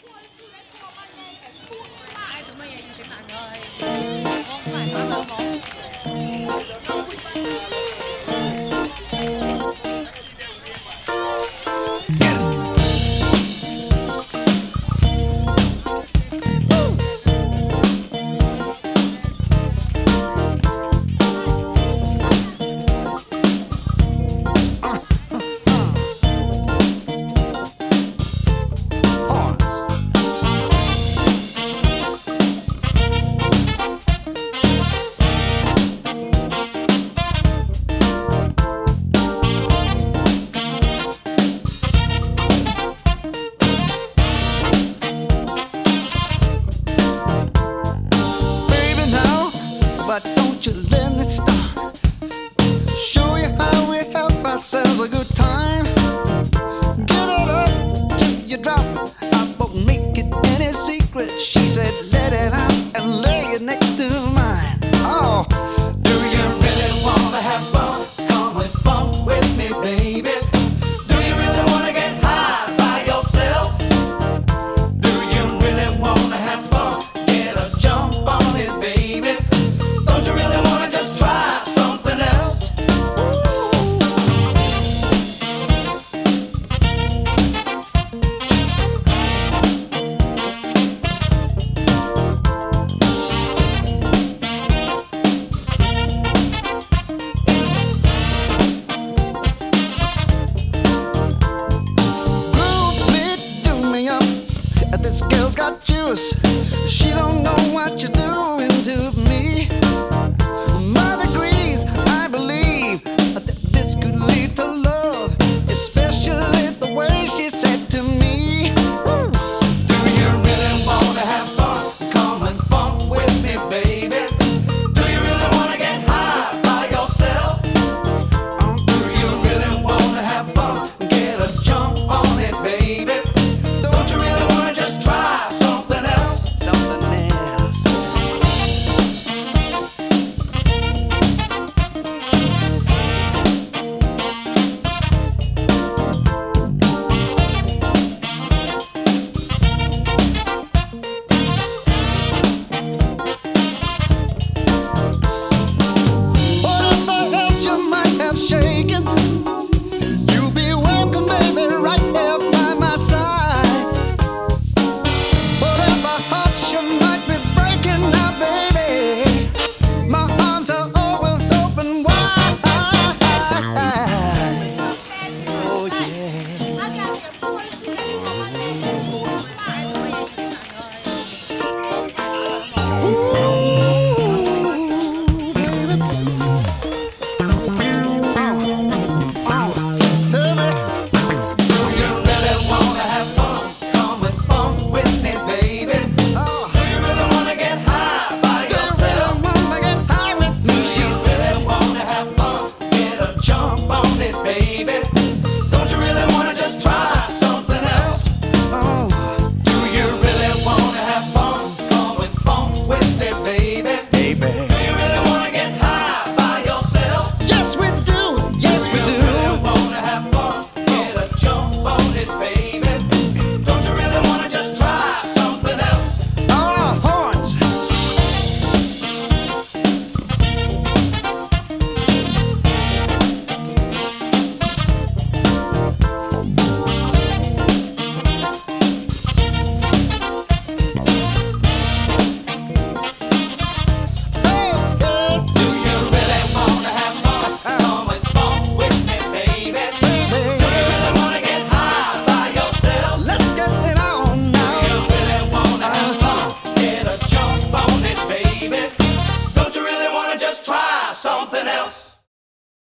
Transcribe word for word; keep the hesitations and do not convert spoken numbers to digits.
唉，做乜嘢要整爛佢？我唔係反兩房。 Baby, now, why don't you let me start? Show you how we help ourselves a good time. Get it up till you drop. I won't make it any secret. She said, let it out and lay it next to mine. Oh, do you really wanna have fun? Come and funk with me, baby. Do you really wanna get high by yourself? Do you really wanna have fun? Get a jump on it, baby. Don't you really wanna just try something else? Groove me, do me up. This girl's got juice.